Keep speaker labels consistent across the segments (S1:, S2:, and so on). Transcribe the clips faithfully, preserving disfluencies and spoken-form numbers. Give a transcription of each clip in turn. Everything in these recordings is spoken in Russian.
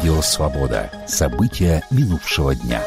S1: Радио «Свобода». События минувшего дня.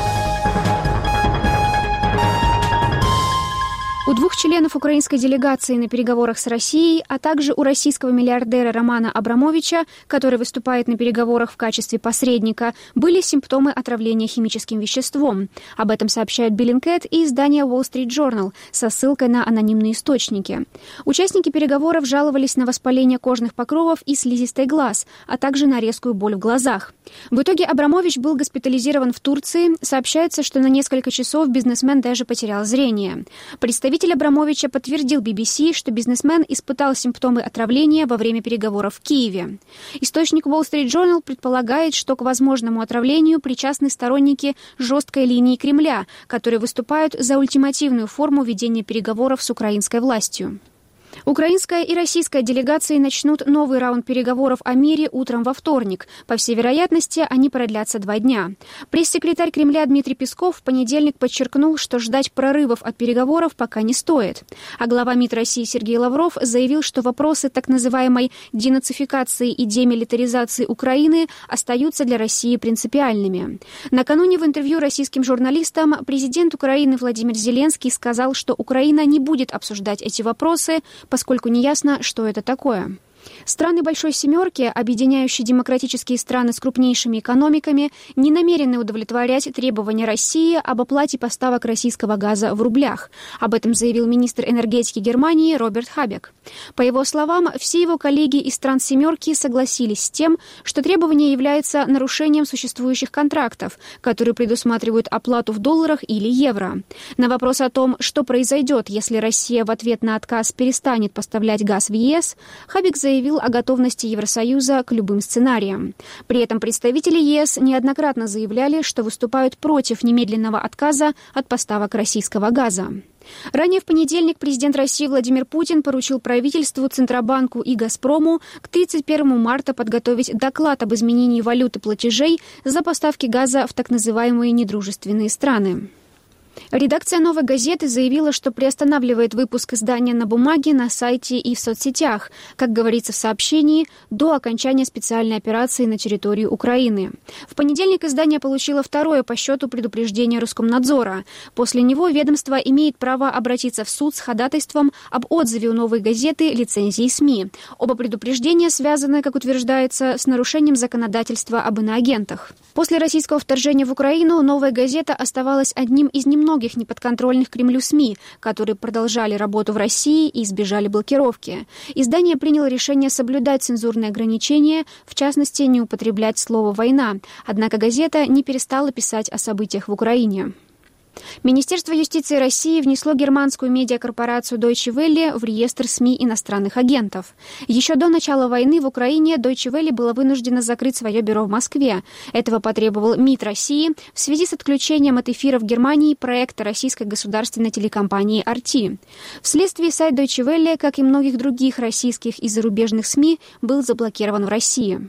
S2: У двух членов украинской делегации на переговорах с Россией, а также у российского миллиардера Романа Абрамовича, который выступает на переговорах в качестве посредника, были симптомы отравления химическим веществом. Об этом сообщает Bellingcat и издание Wall Street Journal со ссылкой на анонимные источники. Участники переговоров жаловались на воспаление кожных покровов и слизистой глаз, а также на резкую боль в глазах. В итоге Абрамович был госпитализирован в Турции. Сообщается, что на несколько часов бизнесмен даже потерял зрение. Представитель Представитель Абрамовича подтвердил би би си, что бизнесмен испытал симптомы отравления во время переговоров в Киеве. Источник Wall Street Journal предполагает, что к возможному отравлению причастны сторонники жесткой линии Кремля, которые выступают за ультимативную форму ведения переговоров с украинской властью. Украинская и российская делегации начнут новый раунд переговоров о мире утром во вторник. По всей вероятности, они продлятся два дня. Пресс-секретарь Кремля Дмитрий Песков в понедельник подчеркнул, что ждать прорывов от переговоров пока не стоит. А глава МИД России Сергей Лавров заявил, что вопросы так называемой денацификации и демилитаризации Украины остаются для России принципиальными. Накануне в интервью российским журналистам президент Украины Владимир Зеленский сказал, что Украина не будет обсуждать эти вопросы, поскольку неясно, что это такое. Страны Большой Семерки, объединяющие демократические страны с крупнейшими экономиками, не намерены удовлетворять требования России об оплате поставок российского газа в рублях. Об этом заявил министр энергетики Германии Роберт Хабек. По его словам, все его коллеги из стран Семерки согласились с тем, что требование является нарушением существующих контрактов, которые предусматривают оплату в долларах или евро. На вопрос о том, что произойдет, если Россия в ответ на отказ перестанет поставлять газ в ЕС, Хабек заявил, заявил о готовности Евросоюза к любым сценариям. При этом представители ЕС неоднократно заявляли, что выступают против немедленного отказа от поставок российского газа. Ранее в понедельник президент России Владимир Путин поручил правительству, Центробанку и «Газпрому» к тридцать первому марта подготовить доклад об изменении валюты платежей за поставки газа в так называемые недружественные страны. Редакция «Новой газеты» заявила, что приостанавливает выпуск издания на бумаге, на сайте и в соцсетях, как говорится в сообщении, до окончания специальной операции на территории Украины. В понедельник издание получило второе по счету предупреждение Роскомнадзора. После него ведомство имеет право обратиться в суд с ходатайством об отзыве у «Новой газеты» лицензии СМИ. Оба предупреждения связаны, как утверждается, с нарушением законодательства об иноагентах. После российского вторжения в Украину «Новая газета» оставалась одним из немногих многих неподконтрольных Кремлю СМИ, которые продолжали работу в России и избежали блокировки. Издание приняло решение соблюдать цензурные ограничения, в частности, не употреблять слово «война». Однако газета не перестала писать о событиях в Украине. Министерство юстиции России внесло германскую медиакорпорацию Deutsche Welle в реестр СМИ иностранных агентов. Еще до начала войны в Украине Deutsche Welle было вынуждено закрыть свое бюро в Москве. Этого потребовал МИД России в связи с отключением от эфира в Германии проекта российской государственной телекомпании ар ти. Вследствие сайт Deutsche Welle, как и многих других российских и зарубежных СМИ, был заблокирован в России.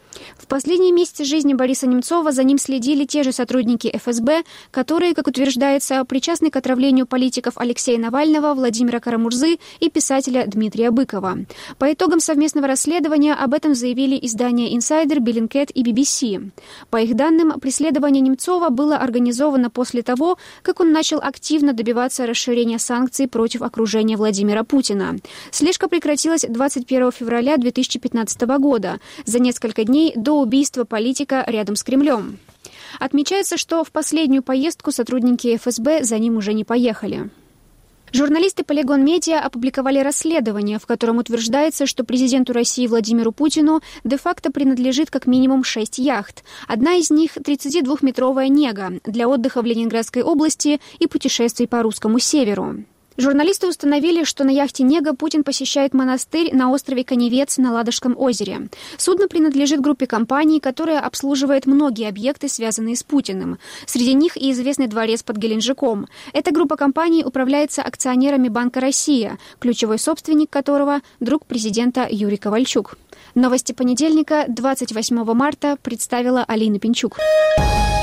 S2: В последние месяцы жизни Бориса Немцова за ним следили те же сотрудники эф эс бэ, которые, как утверждается, причастны к отравлению политиков Алексея Навального, Владимира Карамурзы и писателя Дмитрия Быкова. По итогам совместного расследования об этом заявили издания «Инсайдер», Bellingcat и би би си. По их данным, преследование Немцова было организовано после того, как он начал активно добиваться расширения санкций против окружения Владимира Путина. Слежка прекратилась двадцать первого февраля две тысячи пятнадцатого года, за несколько дней до убийства политика рядом с Кремлем. Отмечается, что в последнюю поездку сотрудники эф эс бэ за ним уже не поехали. Журналисты Polygon Media опубликовали расследование, в котором утверждается, что президенту России Владимиру Путину де-факто принадлежит как минимум шесть яхт. Одна из них – тридцатидвухметровая «Нега» для отдыха в Ленинградской области и путешествий по русскому северу. Журналисты установили, что на яхте «Нега» Путин посещает монастырь на острове Каневец на Ладожском озере. Судно принадлежит группе компаний, которая обслуживает многие объекты, связанные с Путиным. Среди них и известный дворец под Геленджиком. Эта группа компаний управляется акционерами Банка «Россия», ключевой собственник которого – друг президента Юрий Ковальчук. Новости понедельника, двадцать восьмого марта, представила Алина Пинчук.